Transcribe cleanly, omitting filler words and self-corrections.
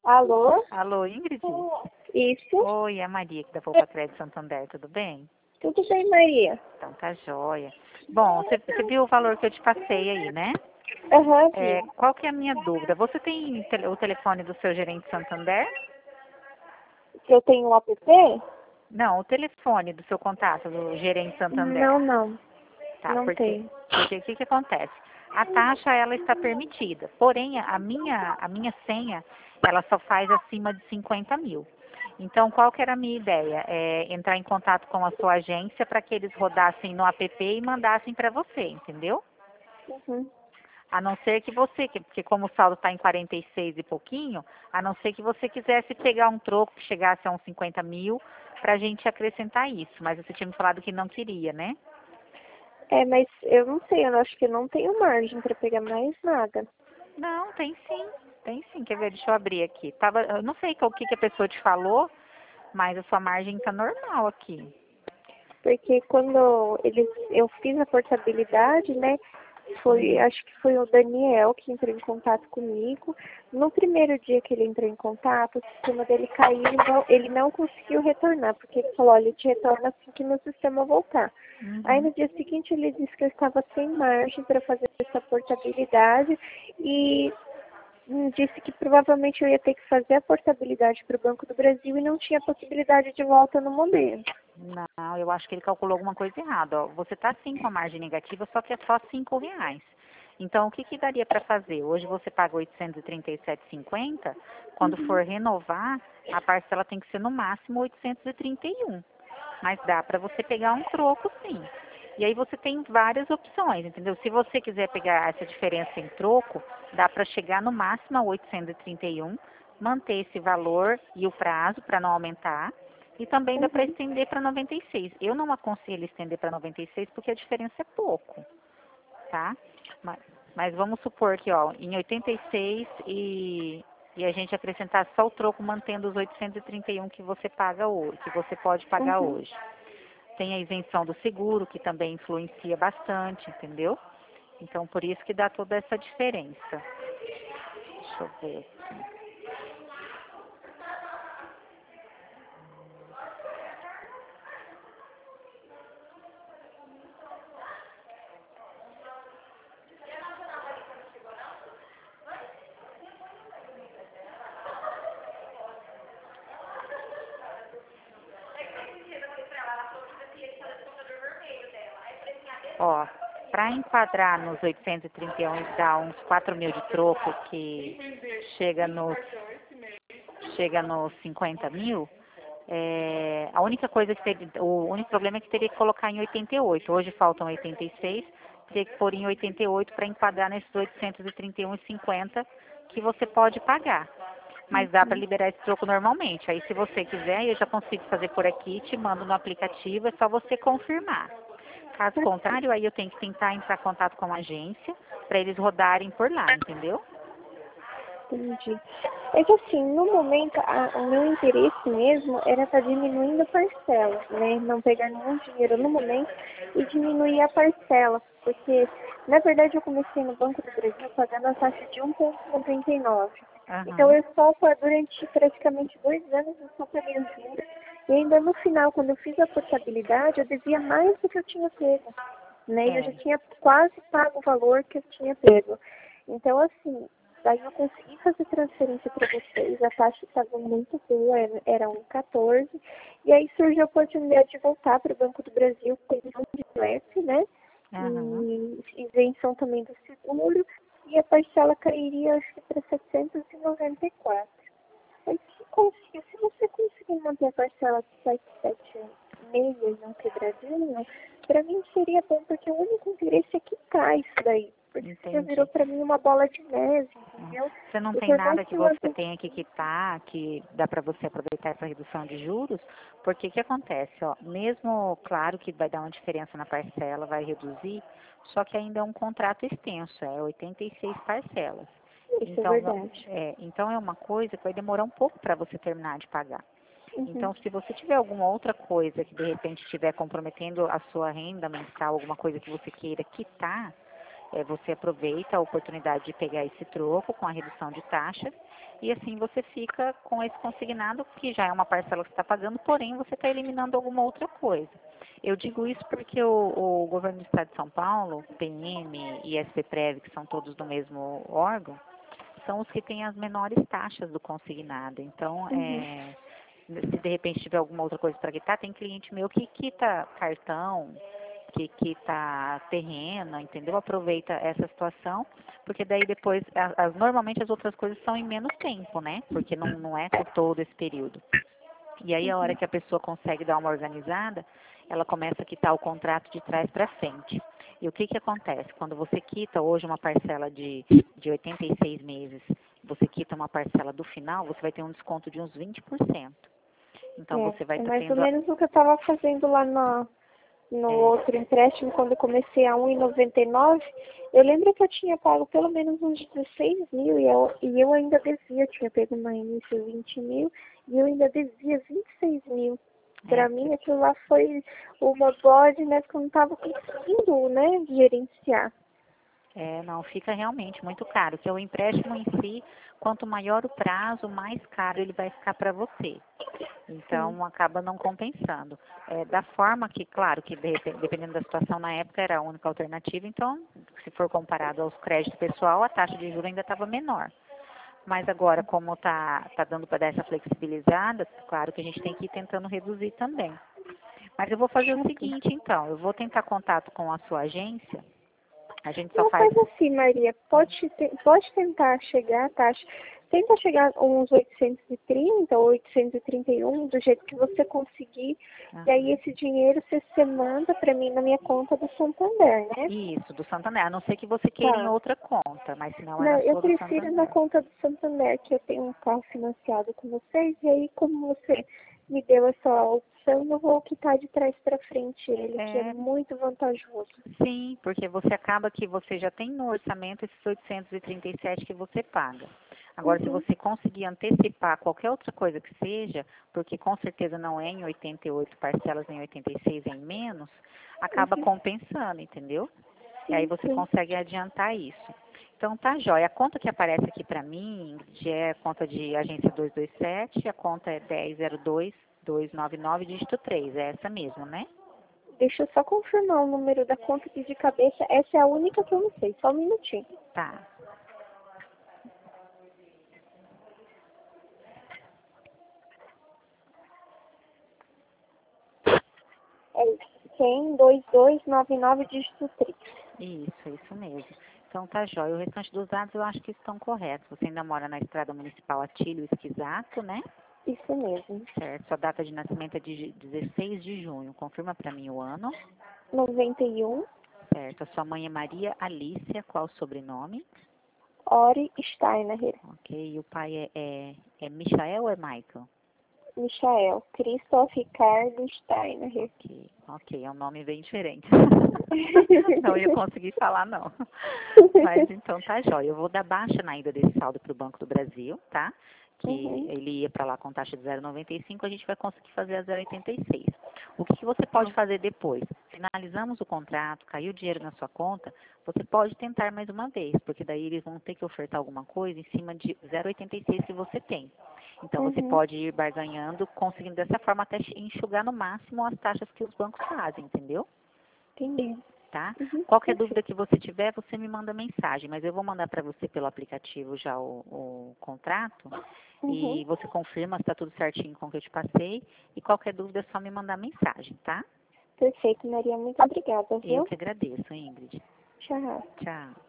Alô? Alô, Ingrid? Isso? Oi, é a Maria aqui da Poupa Crédito Santander, tudo bem? Tudo bem, Maria? Então tá jóia. Bom, você viu o valor que eu te passei aí, né? Aham, Qual que é a minha dúvida? Você tem o telefone do seu gerente Santander? que eu tenho um app? Não, o telefone do seu contato, do gerente Santander. Não. Tá, Não porque tenho. o que acontece? A taxa, ela está permitida, porém, a minha senha, ela só faz acima de 50 mil. Então, qual que era a minha ideia? É entrar em contato com a sua agência para que eles rodassem no app e mandassem para você, entendeu? Uhum. A não ser que você, porque como o saldo está em 46 e pouquinho, a não ser que você quisesse pegar um troco que chegasse a uns 50 mil para a gente acrescentar isso. Mas você tinha me falado que não queria, né? Mas eu não sei, eu acho que eu não tenho margem para pegar mais nada. Não, tem sim. Tem sim. Quer ver? Deixa eu abrir aqui. Eu não sei o que que a pessoa te falou, mas a sua margem está normal aqui. Porque quando eu fiz a portabilidade, né? Acho que foi o Daniel que entrou em contato comigo. No primeiro dia que ele entrou em contato, o sistema dele caiu, ele não conseguiu retornar, porque ele falou, olha, ele te retorna assim que meu sistema voltar. Aí Uhum. no dia seguinte ele disse que eu estava sem margem para fazer essa portabilidade e disse que provavelmente eu ia ter que fazer a portabilidade para o Banco do Brasil e não tinha possibilidade de volta no momento. Não, eu acho que ele calculou alguma coisa errada. Ó. Você está sim com a margem negativa, só que é só R$ 5. Então, o que que daria para fazer? Hoje você paga 837,50. Quando for renovar, a parcela tem que ser no máximo 831. Mas dá para você pegar um troco, sim. E aí você tem várias opções, entendeu? Se você quiser pegar essa diferença em troco, dá para chegar no máximo a 831, manter esse valor e o prazo para não aumentar. E também dá para Uhum. estender para 96. Eu não aconselho estender para 96 porque a diferença é pouco, tá? Mas vamos supor que, ó, em 86 e a gente acrescentar só o troco mantendo os 831 que você paga hoje, que você pode pagar Uhum. hoje. Tem a isenção do seguro, que também influencia bastante, entendeu? Então, por isso que dá toda essa diferença. Deixa eu ver aqui. Ó, para enquadrar nos 831 e dar uns 4 mil de troco, que chega nos 50 mil, a única coisa o único problema é que teria que colocar em 88. Hoje faltam 86, teria que pôr em 88 para enquadrar nesses 831,50 que você pode pagar. Mas dá para liberar esse troco normalmente. Aí se você quiser, eu já consigo fazer por aqui, te mando no aplicativo, é só você confirmar. Caso contrário, aí eu tenho que tentar entrar em contato com a agência para eles rodarem por lá, entendeu? Entendi. É que assim, no momento, o meu interesse mesmo era estar diminuindo a parcela, né? Não pegar nenhum dinheiro no momento e diminuir a parcela. Porque, na verdade, eu comecei no Banco do Brasil pagando a taxa de 1,99. Então, Aham. durante praticamente 2 anos, eu só paguei os juros. E ainda no final, quando eu fiz a portabilidade, eu devia mais do que eu tinha pego, né? E eu já É. tinha quase pago o valor que eu tinha pego. Então, assim, daí eu consegui fazer transferência para vocês, a taxa estava muito boa, era 1,14. E aí surgiu a oportunidade de voltar para o Banco do Brasil com isenção de LEP, né? Aham. E isenção também do seguro. E a parcela cairia, acho que para 794. Mas se você conseguir manter a parcela de 776 e um quebradinho, para mim seria bom, porque o único interesse é quitar isso daí. Porque já virou Entendi. para mim uma bola de neve, entendeu? Você não E tem por mais nada que que eu você tenha que quitar, que dá para você aproveitar essa redução de juros, porque o que acontece, ó, mesmo, claro que vai dar uma diferença na parcela, vai reduzir, só que ainda é um contrato extenso, é 86 parcelas. isso é Então, verdade. então é uma coisa que vai demorar um pouco para você terminar de pagar. Uhum. Então, se você tiver alguma outra coisa que de repente estiver comprometendo a sua renda mensal, alguma coisa que você queira quitar, você aproveita a oportunidade de pegar esse troco com a redução de taxa e assim você fica com esse consignado, que já é uma parcela que você está pagando, porém você está eliminando alguma outra coisa. Eu digo isso porque o governo do estado de São Paulo, PM e SPPrev, que são todos do mesmo órgão, são os que têm as menores taxas do consignado. Então, se de repente tiver alguma outra coisa para quitar, tem cliente meu que quita cartão, que quita terreno, entendeu? Aproveita essa situação, porque daí depois, normalmente as outras coisas são em menos tempo, né? Porque não é por todo esse período. E aí a hora que a pessoa consegue dar uma organizada, ela começa a quitar o contrato de trás para frente. E o que acontece? Quando você quita hoje uma parcela de 86 meses, você quita uma parcela do final, você vai ter um desconto de uns 20%. Então você vai estar mais ou tendo... menos o que eu estava fazendo lá no outro empréstimo, quando eu comecei a 1,99, eu lembro que eu tinha pago pelo menos uns 16 mil e eu ainda devia, eu tinha pego no início 20 mil e eu ainda devia 26 mil. Para mim aquilo lá foi uma bode, né, porque eu não estava conseguindo, né, gerenciar. Não, fica realmente muito caro, porque o empréstimo em si, quanto maior o prazo, mais caro ele vai ficar para você. Então, acaba não compensando. Da forma que, claro, que dependendo da situação na época era a única alternativa, então, se for comparado aos créditos pessoal, a taxa de juros ainda estava menor. Mas agora, como tá dando para dar essa flexibilizada, claro que a gente tem que ir tentando reduzir também. Mas eu vou fazer o seguinte, então, eu vou tentar contato com a sua agência. A gente só faz... Faz assim, Maria, pode tentar chegar a taxa, tenta chegar uns 830 ou 831, do jeito que você conseguir, e aí esse dinheiro você manda para mim na minha conta do Santander, né? Isso, do Santander, a não ser que você queira em outra conta, mas se não é na Eu sua do prefiro Santander. na conta do Santander, que eu tenho um carro financiado com vocês, e aí como você me deu essa opção, eu vou quitar de trás para frente ele, que é muito vantajoso. Sim, porque você acaba que você já tem no orçamento esses 837 que você paga. Agora, se você conseguir antecipar qualquer outra coisa que seja, porque com certeza não é em 88 parcelas, nem 86 em menos, acaba compensando, entendeu? E aí você consegue adiantar isso. Então, tá jóia. A conta que aparece aqui para mim é a conta de agência 227, a conta é 1002-299, dígito 3. É essa mesmo, né? Deixa eu só confirmar o número da conta aqui de cabeça. Essa é a única que eu não sei. Só um minutinho. Tá. É 100-2299, dígito 3. Isso mesmo. Então tá jóia. O restante dos dados eu acho que estão corretos. Você ainda mora na Estrada Municipal Atílio Esquisato, né? Isso mesmo. Certo. Sua data de nascimento é de 16 de junho. Confirma para mim o ano. 91. Certo. A sua mãe é Maria Alícia. Qual o sobrenome? Ori Steiner. Ok. E o pai é Michael ou é Michael? Michael. Christoph Ricardo Steiner. Ok. É um nome bem diferente. Não ia conseguir falar, não. Mas então tá jóia. Eu vou dar baixa na ida desse saldo para o Banco do Brasil, tá? Que ele ia para lá com taxa de 0,95, a gente vai conseguir fazer a 0,86. O que você pode fazer depois? Finalizamos o contrato, caiu o dinheiro na sua conta, você pode tentar mais uma vez, porque daí eles vão ter que ofertar alguma coisa em cima de 0,86 que você tem. Então você pode ir barganhando, conseguindo dessa forma até enxugar no máximo as taxas que os bancos fazem, entendeu? Entendi. Tá? Qualquer dúvida que você tiver, você me manda mensagem, mas eu vou mandar para você pelo aplicativo já o contrato e você confirma se está tudo certinho com o que eu te passei e qualquer dúvida é só me mandar mensagem, tá? Perfeito, Maria. Muito obrigada, viu? Eu que agradeço, Ingrid. Tchau. Tchau.